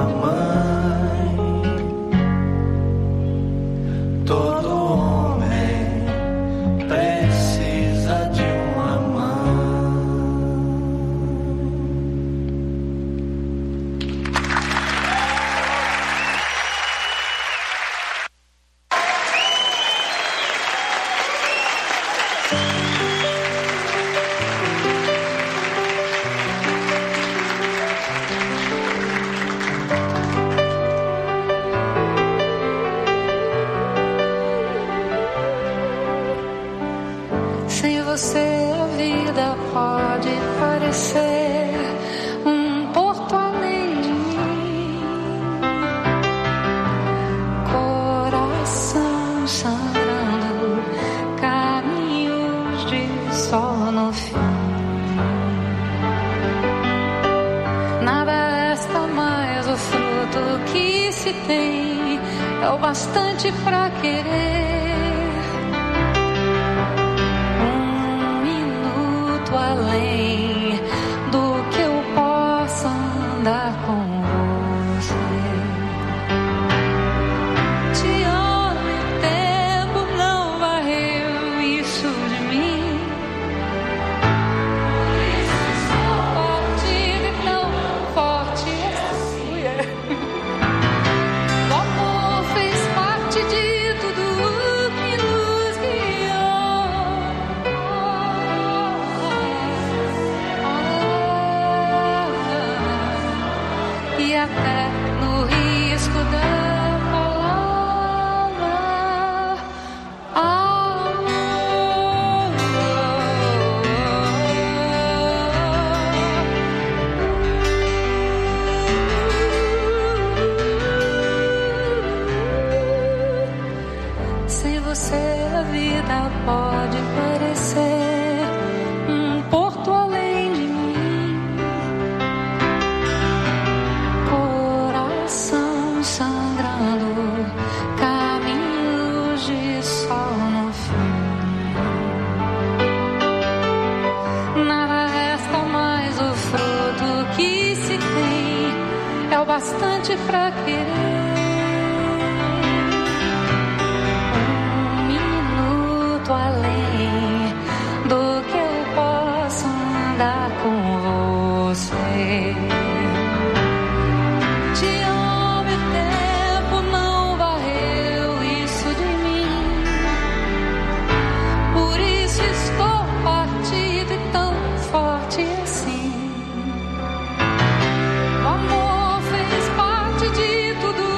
Tudo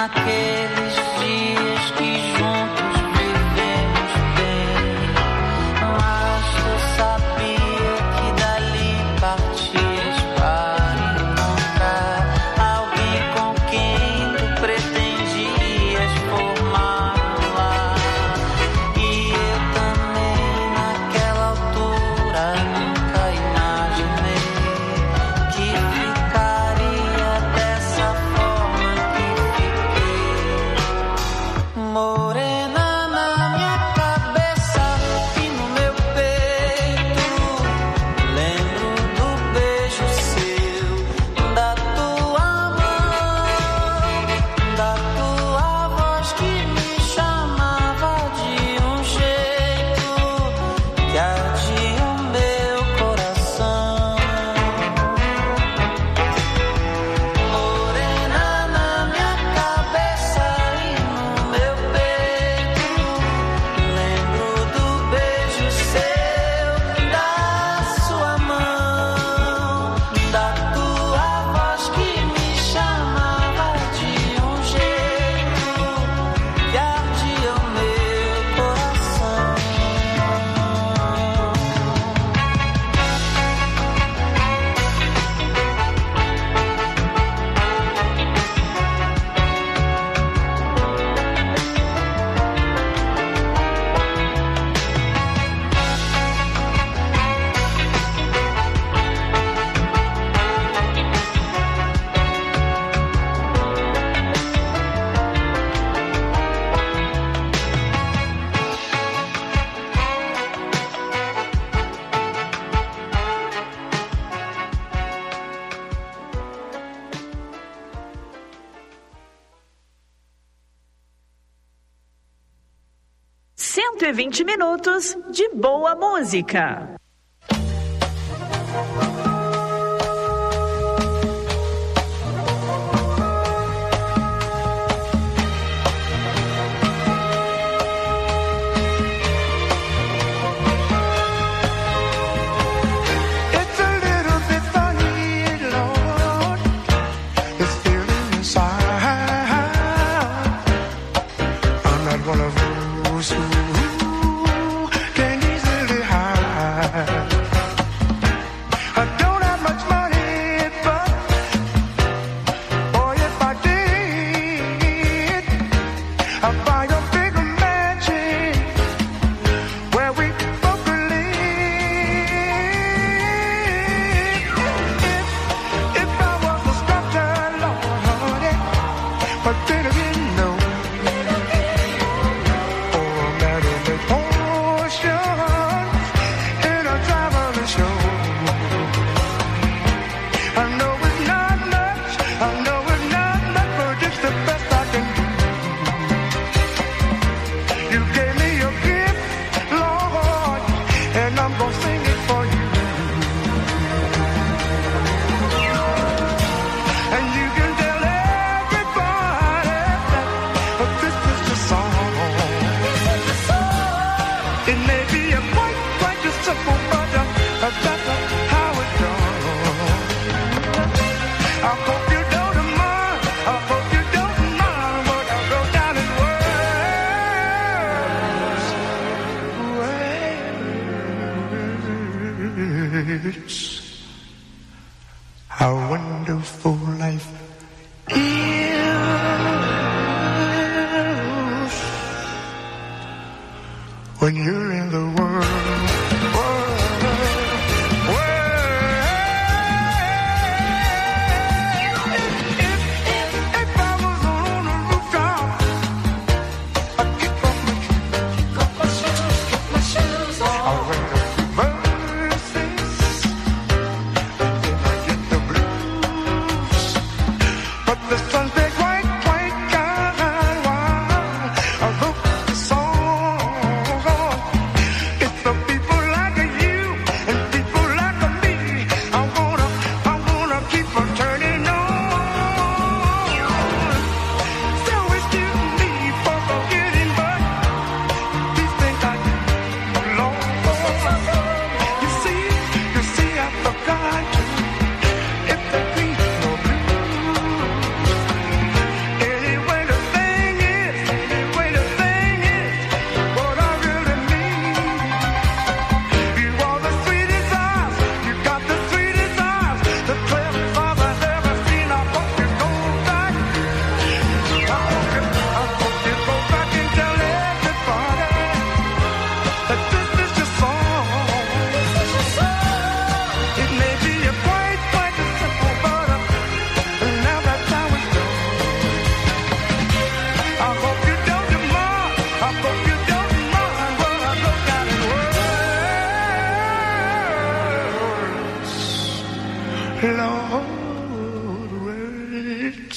naqueles dias que juntos vivemos bem. Mas tu sabia que dali partias para encontrar alguém com quem tu pretendias formar um lar. E eu também naquela altura nunca imaginei que ficaria dessa forma que fiquei. Morena na minha cabeça e no meu peito, lembro do beijo seu, da tua mão, da tua voz que me chamava de um jeito que ardia o meu coração. Morena na minha cabeça e no meu peito, lembro do beijo seu, da sua mão, da tua voz que me chamava de um jeito que ardia o meu coração. Cento e 20 minutos de boa música. It's a little bit funny, Lord, this feeling inside. I'm not one of those who can easily hide. I don't have much money, but boy, if I did, I'd buy a bigger mansion where we both could live. If I was a sculptor, Lord, but then again, no. Or a Marilyn potion in a traveling show. I know it's not much, I know it's not much, but it's the best I can do. You gave me a gift, Lord, and I'm gonna sing it for you. And you can tell everybody that this is the song. It may be a quite a simple, but that's how it goes. I hope you don't mind, I hope you don't mind what I wrote down in words. How wonderful life is when you're in the world. If I was on a rooftop, I'd kick off my shoes. I'll write a few verses, and then I get the blues. But the sun's big white kind while I wrote the song.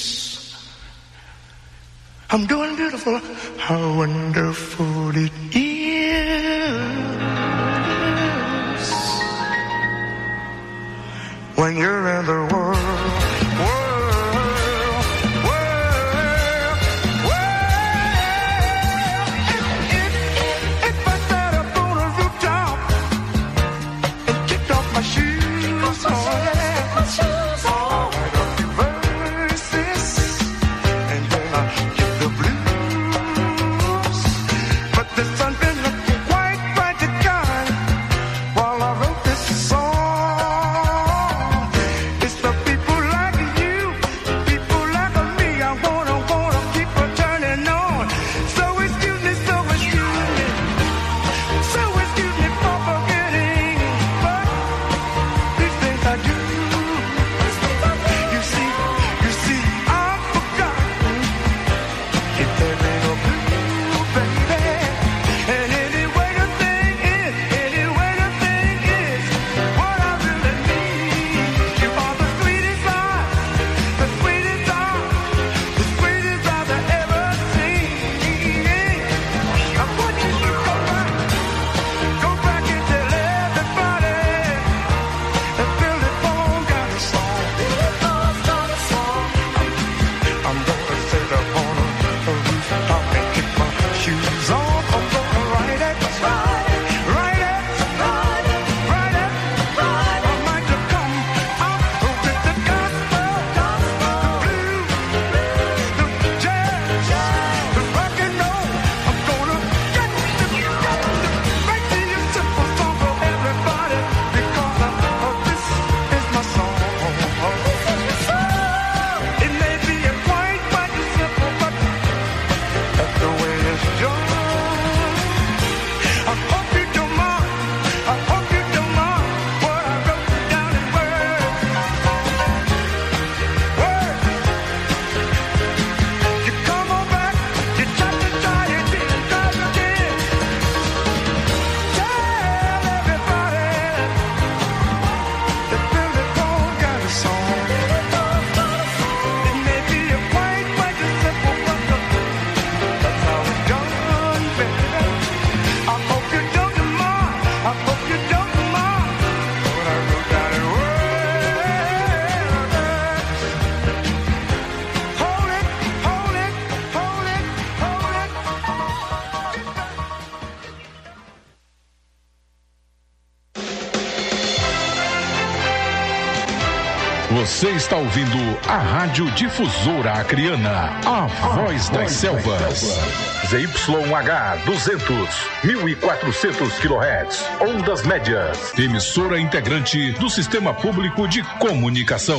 I'm doing beautiful. How wonderful it is when you're in the world. Você está ouvindo a Rádio Difusora Acreana, a voz das selvas. ZYH 200, 1400 kHz, ondas médias. Emissora integrante do Sistema Público de Comunicação.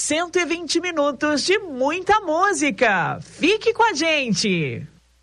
120 minutos de muita música. Fique com a gente.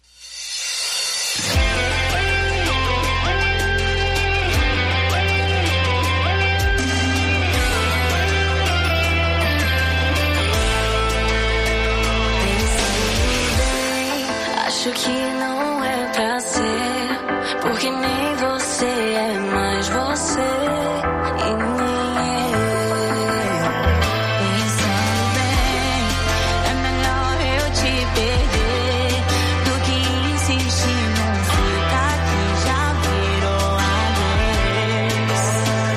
Acho que não é pra ser, porque nem você é mais você e nem eu. Pensando bem, é melhor eu te perder do que insistir num ficar que já virou adeus.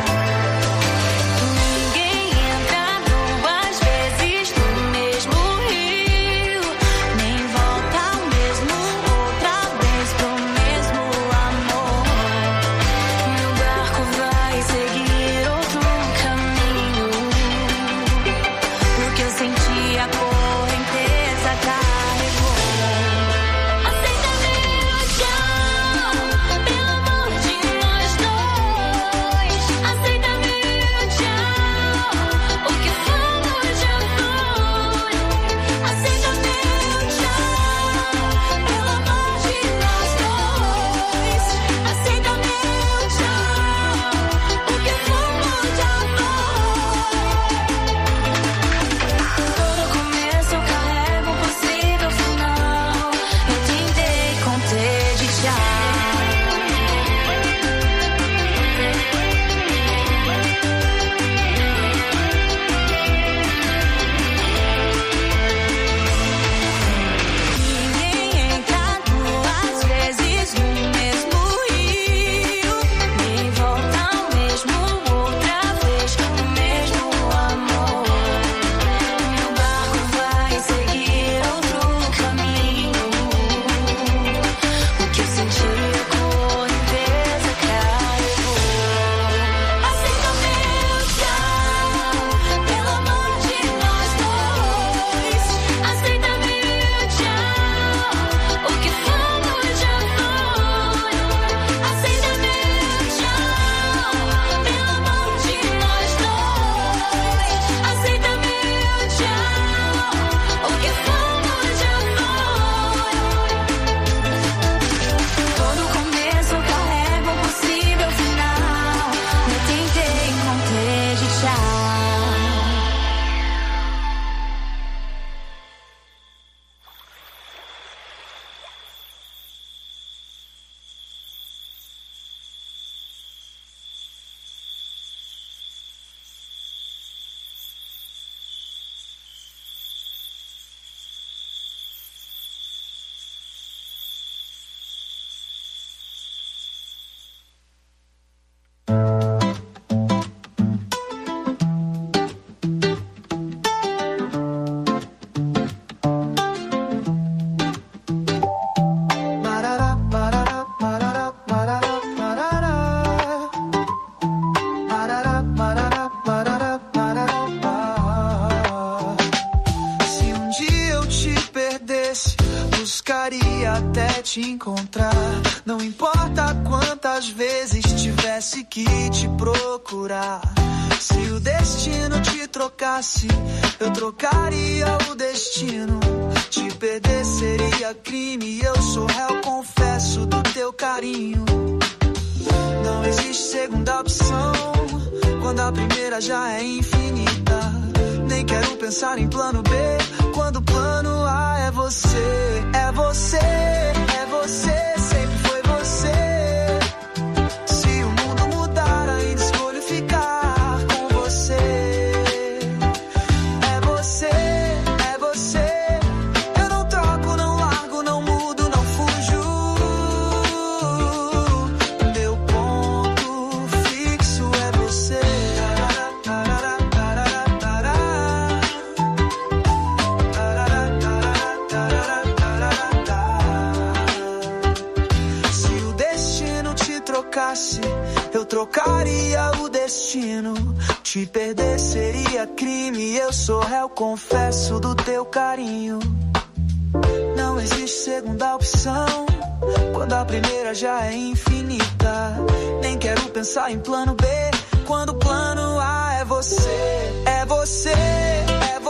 Ninguém entra duas vezes no mesmo rio, nem volta ao mesmo outra vez pro mesmo amor. Meu barco vai seguir outro caminho, porque eu senti a correnteza carregou. Aceita meu tchau, pelo amor de nós dois. Aceita meu tchau, o que fomos já foi. Aceita meu tchau, pelo amor de nós dois. Aceita meu tchau, o que fomos já foi. Todo começo carrega um possível final. Eu tentei conter de tchau. Ninguém entra duas vezes no mesmo rio, nem volta ao mesmo outra vez com o mesmo amor. Meu barco vai seguir outro caminho, o que eu senti a correnteza carregou. Aceita meu tchau, pelo amor de nós dois. Aceita meu tchau, o que fomos já foi. Aceita meu tchau, pelo amor de nós dois. Aceita meu tchau, o que fomos já foi. Todo começo carrega um possível final. Eu tentei conter de tchau. Se um dia eu te perdesse, buscaria até te encontrar. Não importa quantas vezes tivesse que te procurar. Se o destino te trocasse, eu trocaria o destino. Te perder seria crime, eu sou réu, confesso do teu carinho. Não existe segunda opção, quando a primeira já é infinita. Nem quero pensar em plano B, quando o plano A é você. É você, é você, sempre foi você. Se o mundo mudar, ainda escolho ficar com você. É você, é você. Eu não troco, não largo, não mudo, não fujo. Meu ponto fixo é você. Se o destino te trocasse, eu trocaria o destino. Te perder seria crime, eu sou réu, confesso do teu carinho. Não existe segunda opção, quando a primeira já é infinita. Nem quero pensar em plano B, quando o plano A é você. É você, é você.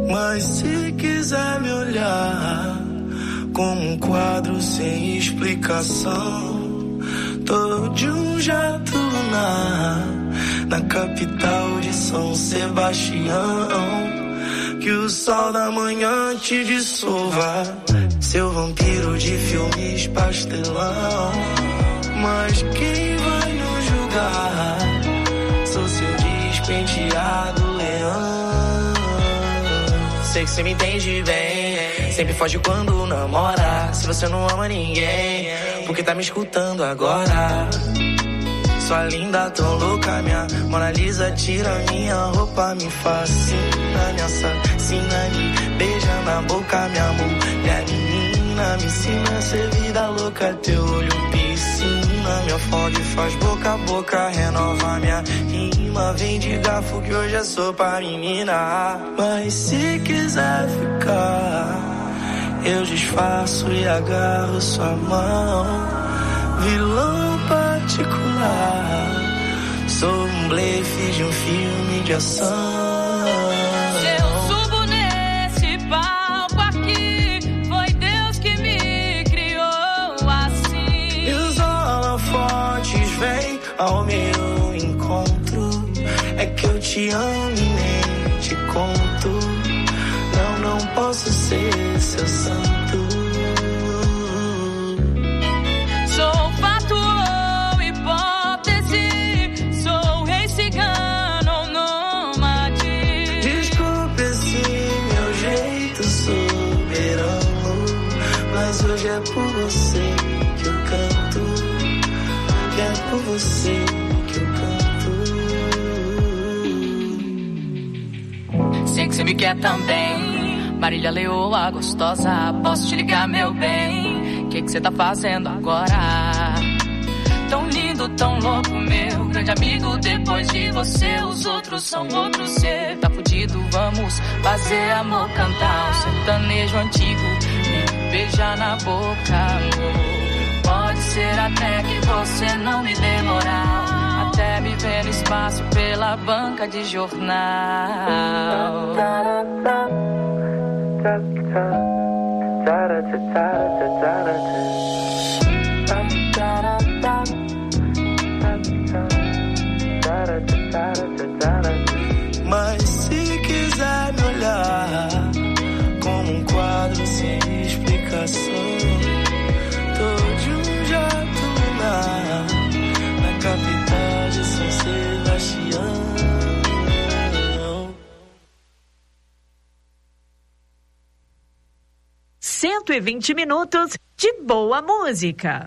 Mas se quiser me olhar como um quadro sem explicação, tô de um jato lunar na capital de São Sebastião. Que o sol da manhã te dissolva, seu vampiro de filmes pastelão. Mas quem vai nos julgar? Sou seu despenteado leão. Sei que cê me entende bem, sempre foge quando namora. Se você não ama ninguém, por que tá me escutando agora? Sua linda, tão louca, minha Mona Lisa, tira minha roupa, me fascina, me assassina, me beija na boca, minha mulher menina, me ensina a ser vida louca, teu olho piscina, me afoga e faz boca a boca, renova minha rima, vem de garfo que hoje é sopa, menina. Mas se quiser ficar, eu disfarço e agarro sua mão, vilão particular, sou um blefe de um filme de ação. Se eu subo nesse palco aqui, foi Deus que me criou assim. E os holofotes vêm ao meu encontro, é que eu te amo e nem te conto. Não posso ser seu santo. Sou fato ou hipótese, sou rei cigano ou nômade. Desculpe esse meu jeito soberano, mas hoje é por você que eu canto, e é por você que eu canto. Sei que você me quer também, Marília Leoa gostosa, posso te ligar, meu bem? Que você tá fazendo agora? Tão lindo, tão louco, meu grande amigo. Depois de você, os outros são outros. Cê tá fudido, vamos fazer amor, cantar um sertanejo antigo, me beijar na boca, amor. Pode ser até que você não me dê moral, até me ver no espaço pela banca de jornal. Mas se quiser me olhar como um quadro sem explicação, tô de um jato lunar na capital de São Sebastião. 120 minutos de boa música.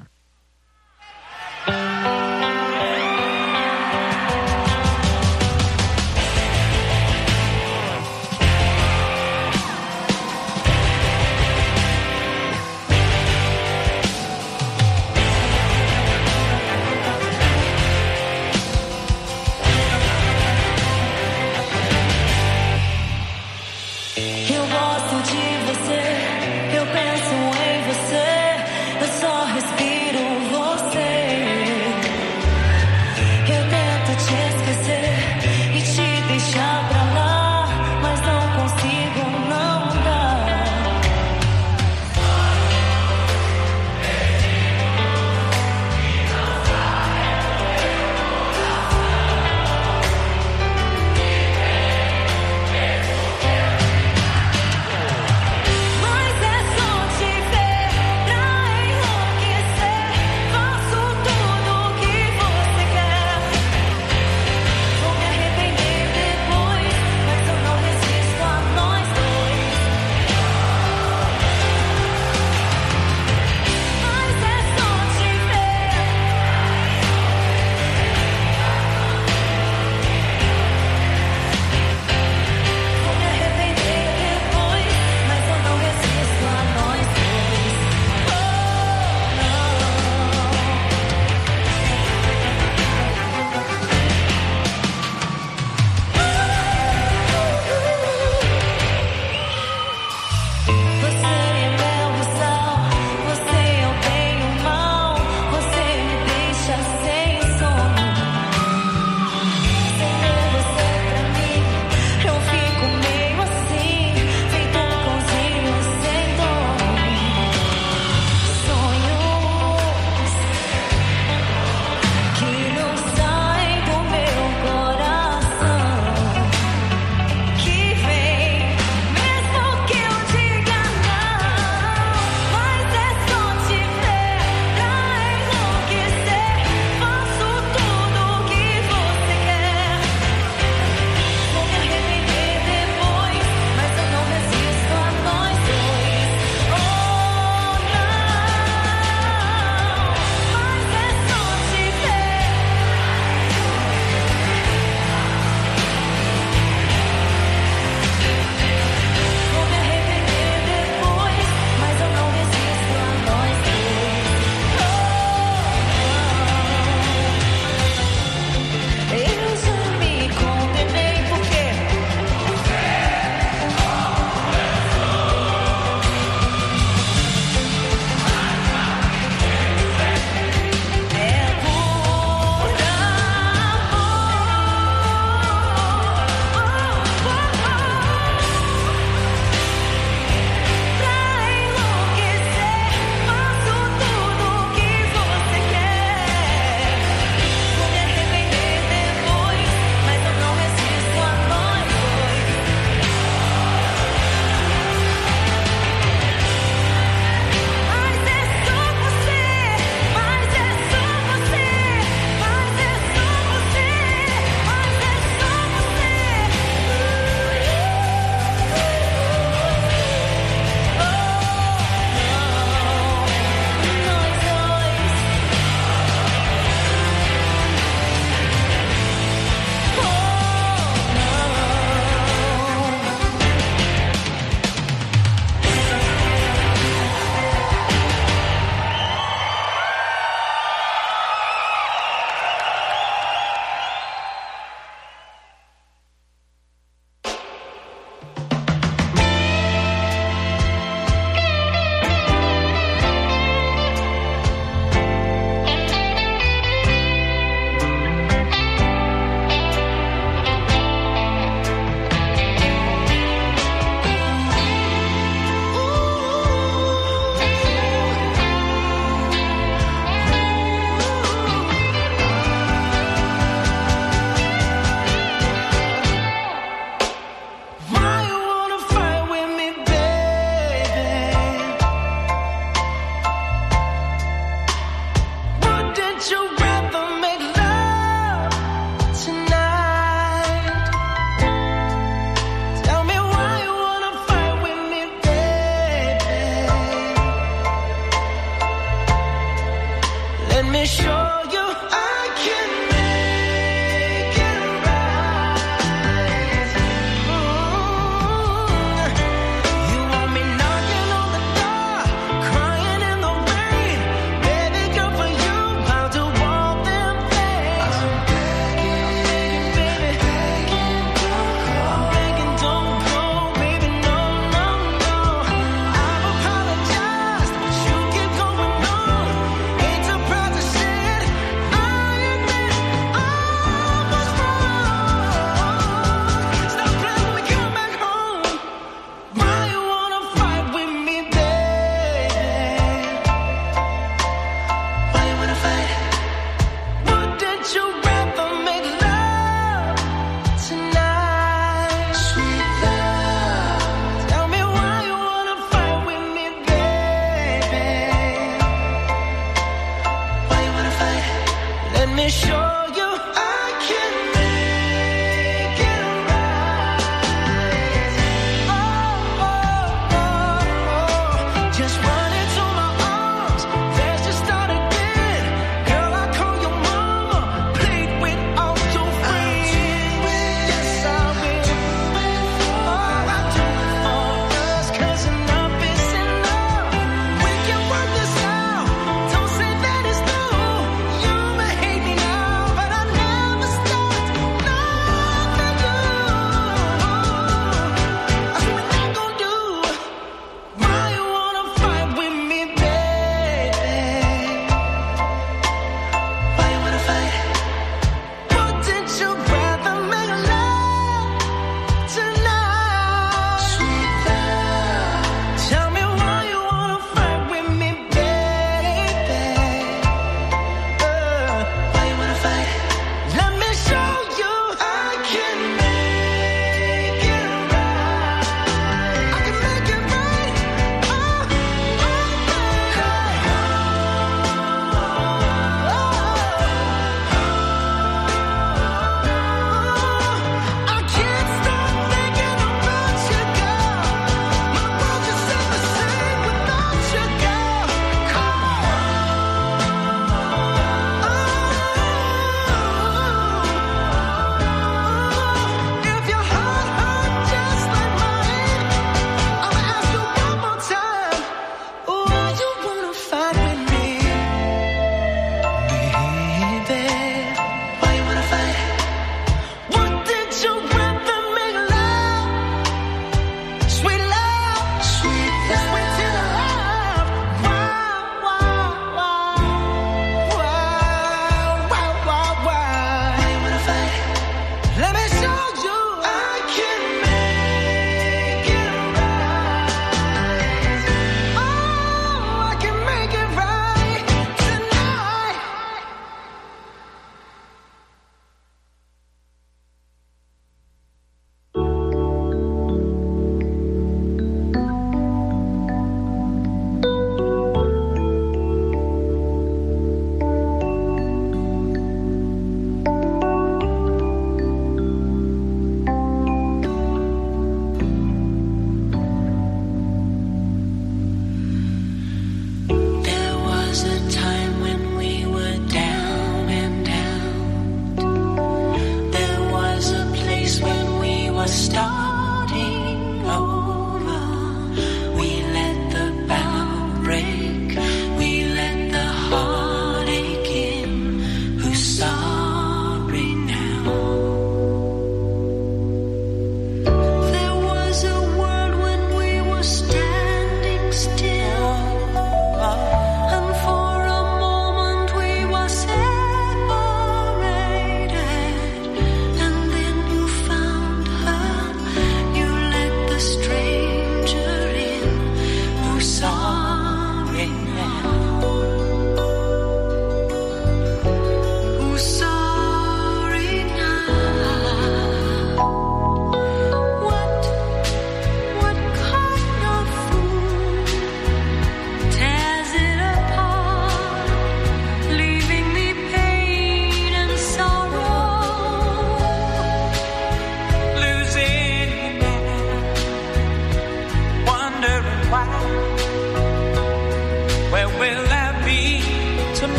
Mas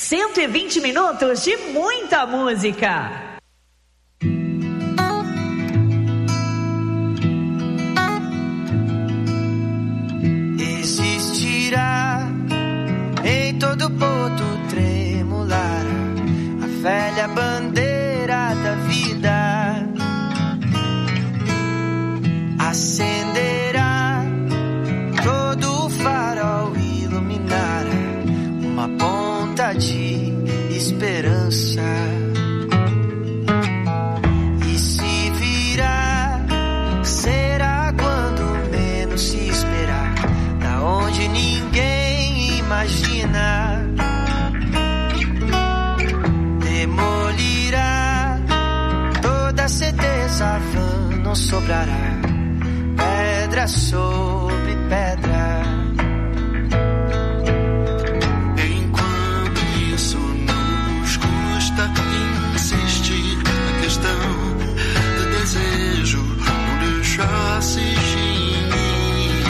120 minutos de muita música. Existirá em todo porto tremular a velha bandeira da vida. Acenderá todo o farol, iluminará uma ponta de esperança. E se virá, será quando menos se esperar, da onde ninguém imagina. Demolirá toda certeza vã, não sobrará pedra sobre pedra. Enquanto isso não nos custa insistir na questão do desejo, não deixar se extinguir,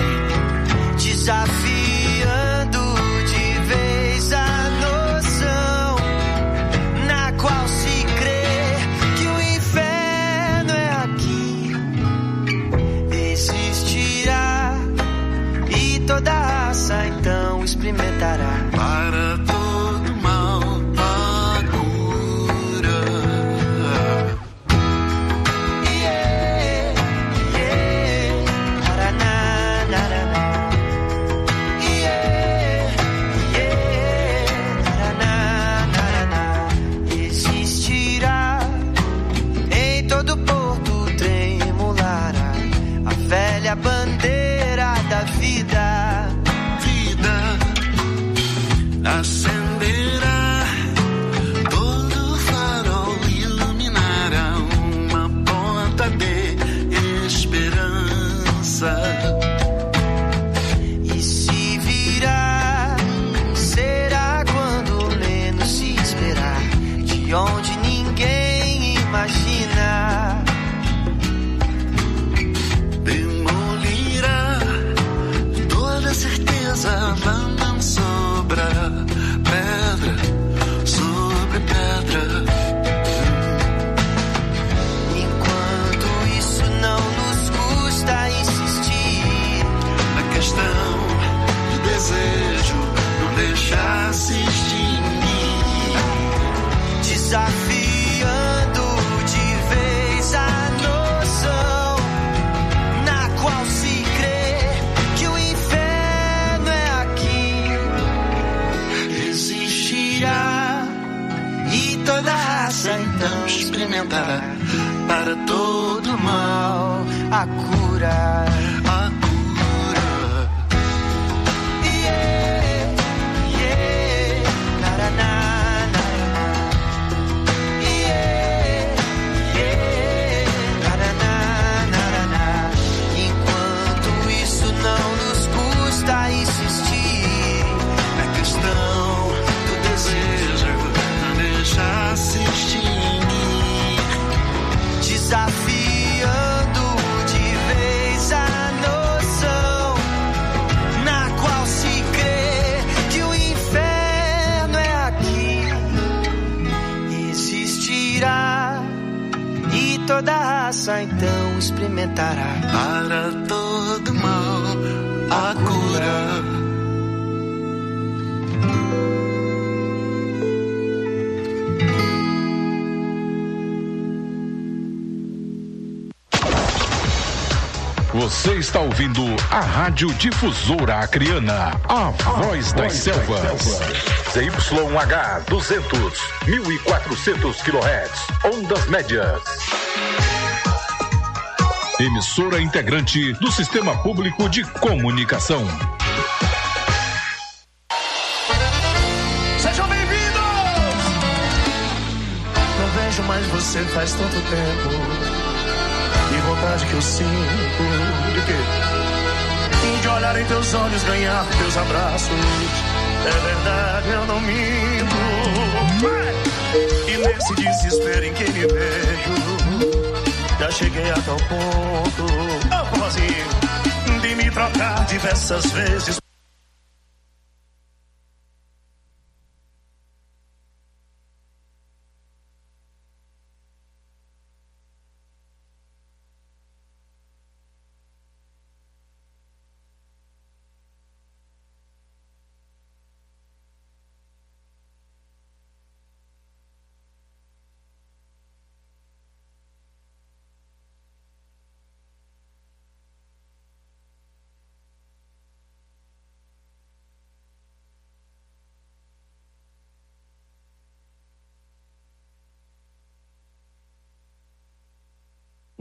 desafiando de vez a noção na qual se crê que o inferno é aqui. Existirá e toda raça então experimentará para todo mal a cura. Yeah, yeah, naraná, naraná. Yeah, yeah, naraná, naraná. Existirá em todo porto tremulará a velha bandeira da vida. Vida acenderá, todo farol iluminará uma ponta de esperança. E se virá, será quando menos se esperar, de onde ninguém imagina. Demolirá toda certeza, não sobra pedra sobre pedra. Enquanto isso não nos custa insistir A questão do desejo, não deixar se extinguir, desafiando de vez a noção na qual se crê que o inferno é aqui. Existirá e toda raça então experimentará para todo mal a cura. a cura. Yeah, yeah, naraná, naraná. Yeah, yeah, naraná, naraná. Enquanto isso não nos custa insistir A questão do desejo, não deixar se extinguir, desafiando de vez a noção na qual se crê que o inferno é aqui. Existirá e toda raça então experimentará para todo mal a cura. Você está ouvindo a Rádio Difusora Acreana, a voz das selvas. ZYH 200, 1400 kHz, ondas médias. Emissora integrante do Sistema Público de Comunicação. Sejam bem-vindos! Não vejo mais você faz tanto tempo. Que vontade que eu sinto de quê? De olhar em teus olhos, ganhar teus abraços. É verdade, eu não minto. E nesse desespero em que me vejo, já cheguei a tal ponto, oh, assim, de me trocar diversas vezes.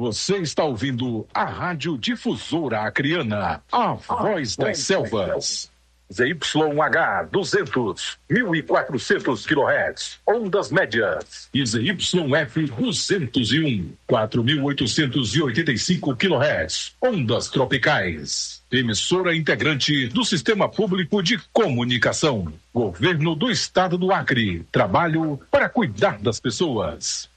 Você está ouvindo a Rádio Difusora Acreana, a voz das selvas. ZYH 200, 1400 kHz, ondas médias. E ZYF 201, 4885 kHz, ondas tropicais. Emissora integrante do Sistema Público de Comunicação. Governo do Estado do Acre. Trabalho para cuidar das pessoas.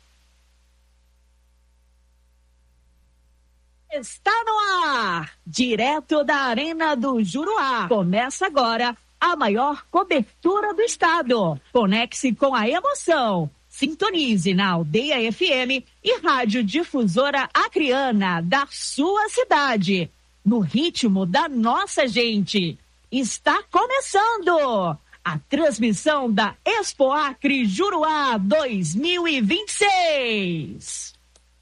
Está no ar, direto da Arena do Juruá. Começa agora a maior cobertura do estado. Conecte-se com a emoção. Sintonize na Aldeia FM e Rádio Difusora Acreana da sua cidade. No ritmo da nossa gente. Está começando a transmissão da Expo Acre Juruá 2026.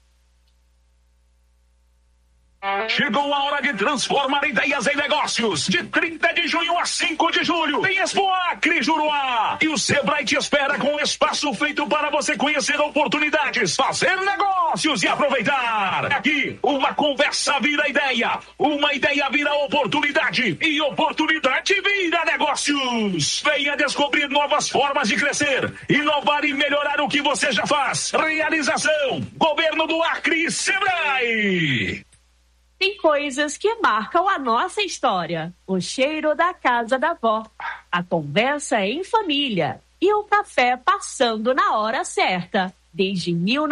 Chegou a hora de transformar ideias em negócios. De 30 de junho a 5 de julho, tem Expo Acre Juruá. E o Sebrae te espera com um espaço feito para você conhecer oportunidades, fazer negócios e aproveitar. Aqui, uma conversa vira ideia, uma ideia vira oportunidade e oportunidade vira negócios. Venha descobrir novas formas de crescer, inovar e melhorar o que você já faz. Realização: Governo do Acre e Sebrae. Tem coisas que marcam a nossa história. O cheiro da casa da avó, a conversa em família e o café passando na hora certa. Desde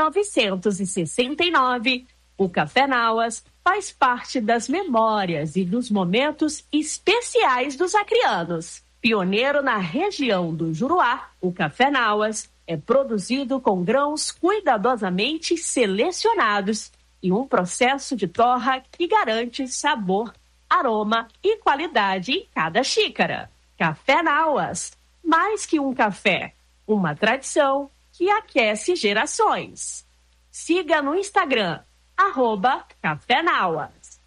1969, o Café Nauas faz parte das memórias e dos momentos especiais dos acreanos. Pioneiro na região do Juruá, o Café Nauas é produzido com grãos cuidadosamente selecionados e um processo de torra que garante sabor, aroma e qualidade em cada xícara. Café Nauas, mais que um café, uma tradição que aquece gerações. Siga no Instagram, @Café Nauas.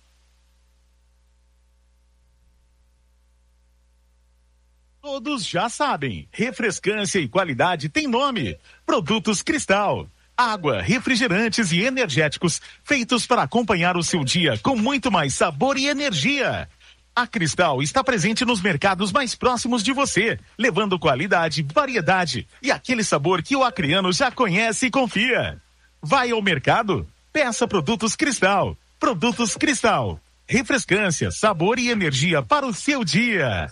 Todos já sabem, refrescância e qualidade tem nome. Produtos Cristal. Água, refrigerantes e energéticos feitos para acompanhar o seu dia com muito mais sabor e energia. A Cristal está presente nos mercados mais próximos de você, levando qualidade, variedade e aquele sabor que o acreano já conhece e confia. Vai ao mercado? Peça Produtos Cristal. Produtos Cristal. Refrescância, sabor e energia para o seu dia.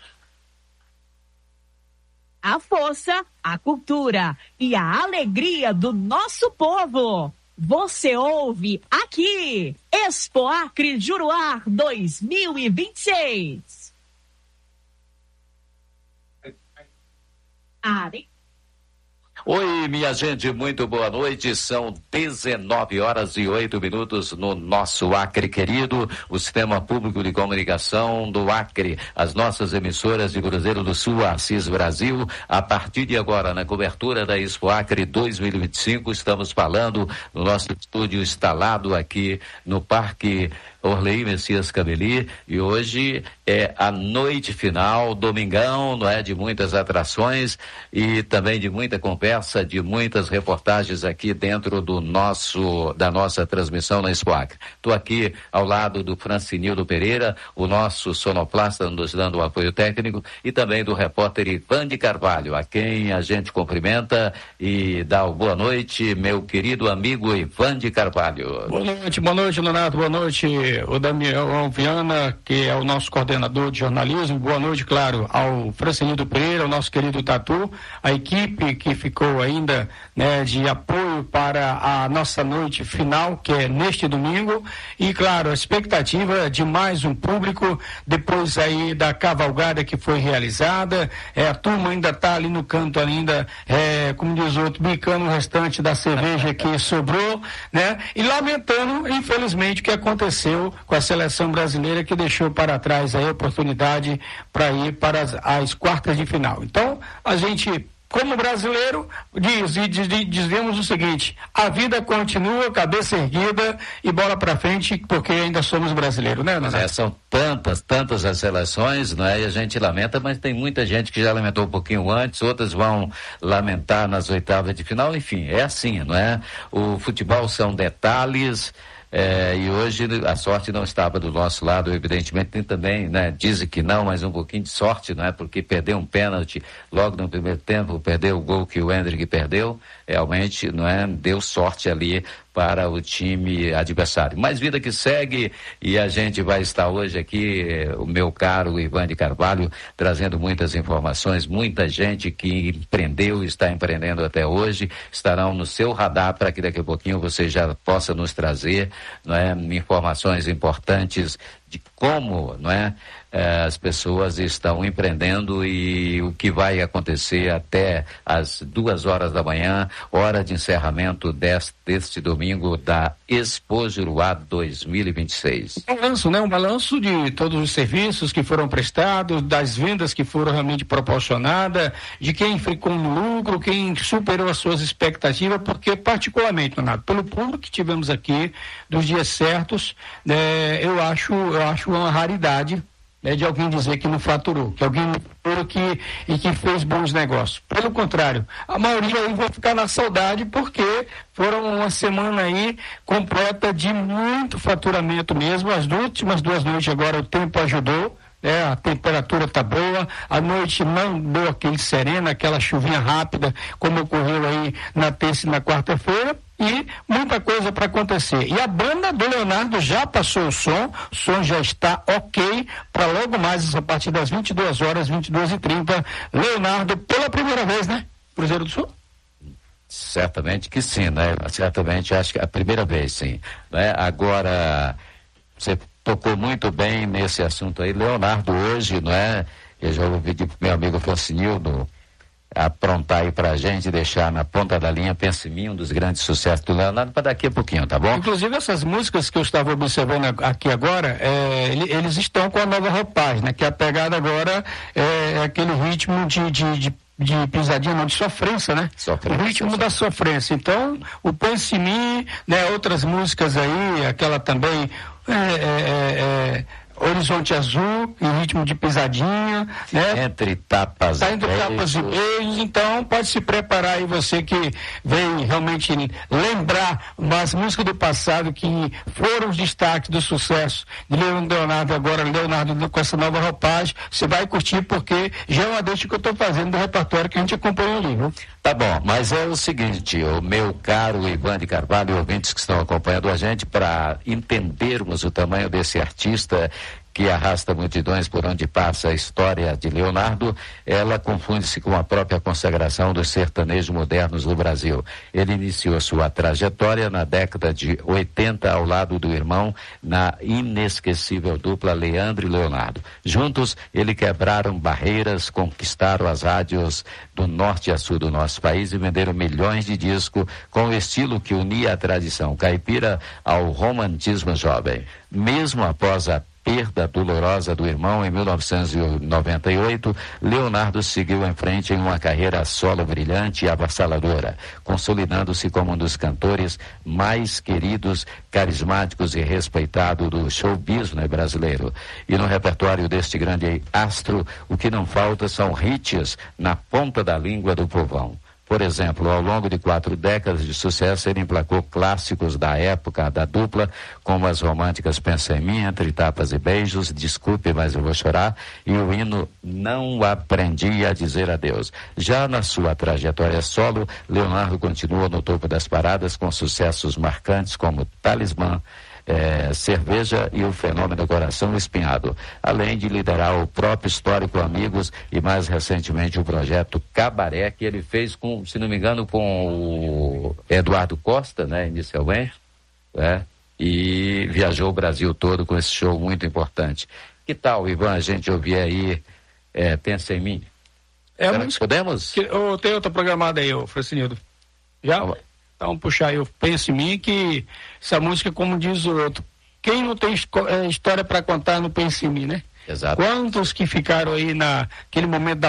A força, a cultura e a alegria do nosso povo. Você ouve aqui, Expo Acre Juruá 2026. Ari. Oi, minha gente, muito boa noite. São 19h08 no nosso Acre querido, o Sistema Público de Comunicação do Acre, as nossas emissoras de Cruzeiro do Sul, Assis Brasil. A partir de agora, na cobertura da Expo Acre 2025, estamos falando no nosso estúdio instalado aqui no Parque Orley Messias Cabeli, e hoje é a noite final, domingão, não é? De muitas atrações e também de muita conversa, de muitas reportagens aqui dentro da nossa transmissão na Expo Acre. Estou aqui ao lado do Francinildo Pereira, o nosso sonoplasta nos dando o apoio técnico, e também do repórter Ivan de Carvalho, a quem a gente cumprimenta e dá o boa noite, meu querido amigo Ivan de Carvalho. Boa noite, Leonardo, boa noite, o Damião Viana, que é o nosso coordenador de jornalismo. Boa noite, claro, ao Francinildo Pereira, o nosso querido Tatu, a equipe que ficou ainda, né, de apoio para a nossa noite final, que é neste domingo, e claro, a expectativa de mais um público depois aí da cavalgada que foi realizada. A turma ainda está ali no canto ainda, como diz o outro, bicando o restante da cerveja que sobrou, né, e lamentando, infelizmente, o que aconteceu com a seleção brasileira, que deixou para trás a oportunidade para ir para as quartas de final. Então, a gente como brasileiro, dizemos o seguinte: a vida continua, cabeça erguida e bola pra frente, porque ainda somos brasileiros, né, Leonardo? São tantas as seleções, não é? E a gente lamenta, mas tem muita gente que já lamentou um pouquinho antes, outras vão lamentar nas oitavas de final, enfim, é assim, não é? O futebol são detalhes. E hoje a sorte não estava do nosso lado, evidentemente. Tem também, né, dizem que não, mas um pouquinho de sorte, não é? Porque perdeu um pênalti logo no primeiro tempo, perdeu o gol que o Hendrick perdeu, realmente, não é? Deu sorte ali para o time adversário. Mas vida que segue, e a gente vai estar hoje aqui, o meu caro Ivan de Carvalho, trazendo muitas informações, muita gente que empreendeu e está empreendendo até hoje, estarão no seu radar para que daqui a pouquinho você já possa nos trazer, não é, informações importantes de como, não é, as pessoas estão empreendendo e o que vai acontecer até às 2h da manhã, hora de encerramento deste domingo da Expo Juruá 2026. Balanço, né? Um balanço de todos os serviços que foram prestados, das vendas que foram realmente proporcionadas, de quem ficou no lucro, quem superou as suas expectativas, porque particularmente, Leonardo, pelo público que tivemos aqui, dos dias certos, eu acho uma raridade, de alguém dizer que não faturou, que alguém não faturou que fez bons negócios. Pelo contrário, a maioria aí vai ficar na saudade, porque foram uma semana aí completa de muito faturamento mesmo. As últimas 2 noites agora o tempo ajudou, a temperatura tá boa, a noite não deu aquele sereno, aquela chuvinha rápida, como ocorreu aí na terça e na quarta-feira, e muita coisa para acontecer. E a banda do Leonardo já passou o som já está ok para logo mais a partir das 22h, 22h30. Leonardo, pela primeira vez, né? Cruzeiro do Sul? Certamente que sim, né? Certamente, acho que é a primeira vez, sim. Né? Agora, você tocou muito bem nesse assunto aí, Leonardo, hoje, não é? Eu já ouvi de meu amigo Francinildo aprontar aí pra gente, deixar na ponta da linha, Pense em Mim, um dos grandes sucessos do Leonardo, para daqui a pouquinho, tá bom? Inclusive essas músicas que eu estava observando aqui agora, eles estão com a nova roupagem, né? Que a pegada agora é aquele ritmo de pisadinha, não, de sofrência, né? O ritmo da sofrência. Então, o Pense em Mim, né? Outras músicas aí, aquela também, Horizonte Azul, em ritmo de pisadinha, né? Entre tapas e beijos. Então pode se preparar aí, você que vem realmente lembrar as músicas do passado que foram os destaques do sucesso de Leonardo. Agora Leonardo com essa nova roupagem, você vai curtir, porque já é uma deixa que eu estou fazendo do repertório que a gente acompanha ali, viu? Tá bom, mas é o seguinte, o meu caro Ivan de Carvalho e ouvintes que estão acompanhando a gente, para entendermos o tamanho desse artista que arrasta multidões por onde passa a história de Leonardo, ela confunde-se com a própria consagração dos sertanejos modernos no Brasil. Ele iniciou sua trajetória na década de 80 ao lado do irmão, na inesquecível dupla Leandro e Leonardo. Juntos, eles quebraram barreiras, conquistaram as rádios do norte a sul do nosso país e venderam milhões de discos com o estilo que unia a tradição caipira ao romantismo jovem. Mesmo após a perda dolorosa do irmão em 1998, Leonardo seguiu em frente em uma carreira solo brilhante e avassaladora, consolidando-se como um dos cantores mais queridos, carismáticos e respeitados do showbiz, né, brasileiro. E no repertório deste grande astro, o que não falta são hits na ponta da língua do povão. Por exemplo, ao longo de 4 décadas de sucesso, ele emplacou clássicos da época da dupla, como as românticas Pensa em Mim, Entre Tapas e Beijos, Desculpe, Mas Eu Vou Chorar, e o hino Não Aprendi a Dizer Adeus. Já na sua trajetória solo, Leonardo continua no topo das paradas com sucessos marcantes como Talismã, Cerveja e o Fenômeno Coração Espinhado, além de liderar o próprio Histórico Amigos e mais recentemente o projeto Cabaré, que ele fez com, se não me engano, com o Eduardo Costa, né, inicialmente, e viajou o Brasil todo com esse show muito importante. Que tal, Ivan, a gente ouvir aí Pensa em Mim? Podemos? Tem outra programada aí, Francinildo. Já? Então, puxar aí, eu penso em mim, que essa música, como diz o outro, quem não tem história para contar não pensa em mim, né? Exato. Quantos que ficaram aí naquele momento da